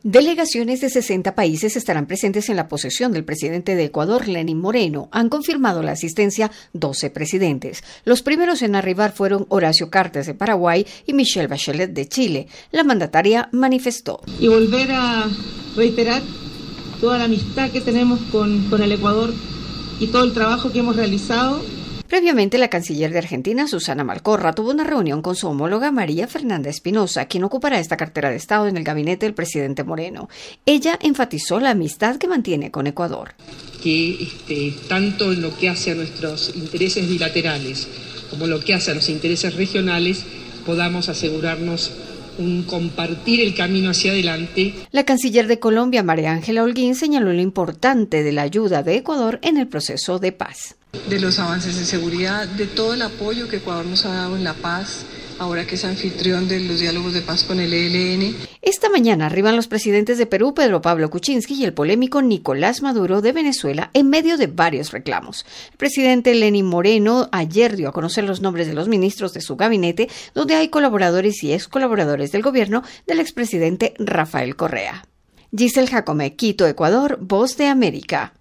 Delegaciones de 60 países estarán presentes en la posesión del presidente de Ecuador, Lenín Moreno. Han confirmado la asistencia 12 presidentes. Los primeros en arribar fueron Horacio Cartes de Paraguay y Michelle Bachelet de Chile. La mandataria manifestó. Y volver a reiterar toda la amistad que tenemos con el Ecuador y todo el trabajo que hemos realizado. Previamente, la canciller de Argentina, Susana Malcorra, tuvo una reunión con su homóloga María Fernanda Espinosa, quien ocupará esta cartera de Estado en el gabinete del presidente Moreno. Ella enfatizó la amistad que mantiene con Ecuador. Que tanto en lo que hace a nuestros intereses bilaterales como lo que hace a los intereses regionales podamos asegurarnos un compartir el camino hacia adelante. La canciller de Colombia, María Ángela Holguín, señaló lo importante de la ayuda de Ecuador en el proceso de paz. De los avances de seguridad, de todo el apoyo que Ecuador nos ha dado en la paz, ahora que es anfitrión de los diálogos de paz con el ELN. Esta mañana arriban los presidentes de Perú, Pedro Pablo Kuczynski, y el polémico Nicolás Maduro de Venezuela, en medio de varios reclamos. El presidente Lenín Moreno ayer dio a conocer los nombres de los ministros de su gabinete, donde hay colaboradores y ex colaboradores del gobierno del expresidente Rafael Correa. Giselle Jacome, Quito, Ecuador, Voz de América.